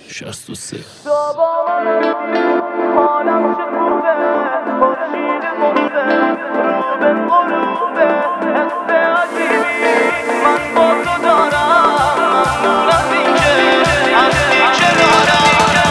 63. حالم چه خوبه خورشید غصه رو به غروبه حس عجیبی من با تو دارم ممنون از اینکه هستی کنارم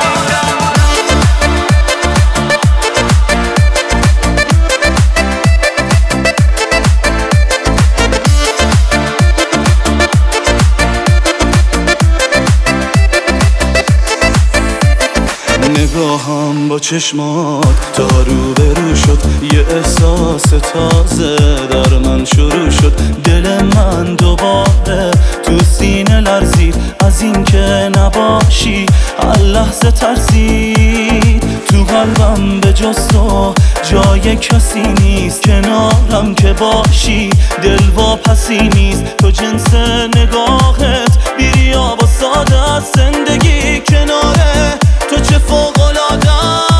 نگاهم با چشمات تا روبرو شد، یه احساس تازه در من شروع شد. دل من دوباره تو سینه لرزید از اینکه نباشی، هر لحظه ترسید. تو قلبم به جز تو جای کسی نیست، کنارم که باشی دلواپسی نیست. تو جنس نگاهت بیریا و ساده از زندگی کناره تو چه فوق‌العاده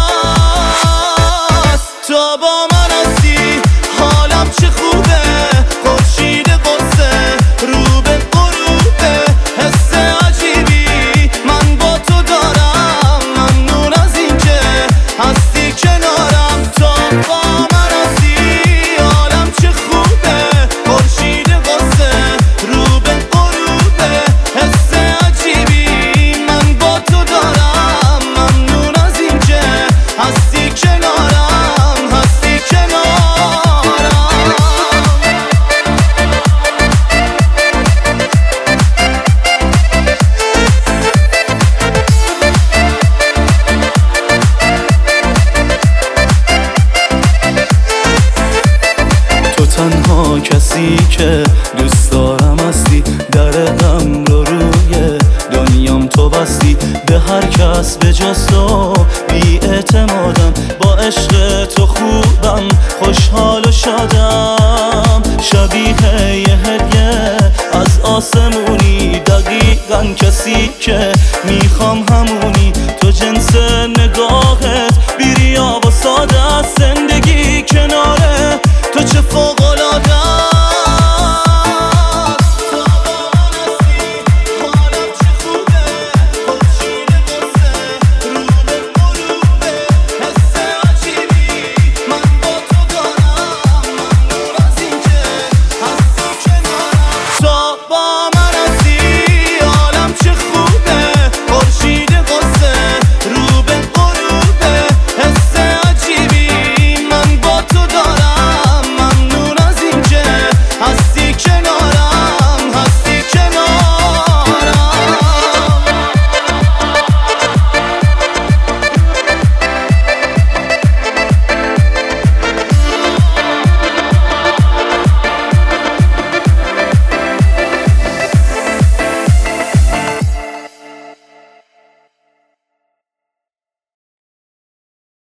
است. تا با من هستی حالم چه خوبه خورشید قصه رو به غروبه حس عجیبی من با تو دارم ممنون از اینکه هستی کنارم. تا با من هستی حالم چه خوبه خورشید قصه رو به غروبه حس عجیبی من با تو دارم ممنون از اینکه هستی کنارم هستی کنارم. تو تنها کسی که دوست دارم هستی، در غم رو روی دنیام تو بستی. به هر کس به جز تو بی اعتمادم، با عشق تو خوبم خوشحال و شادم. شبیه یه هدیه از آسمونی، دقیقاً کسی که میخوام همونی. تو جنس نگاهت بیریا و ساده از زندگی کناره تو چه فوق‌العاده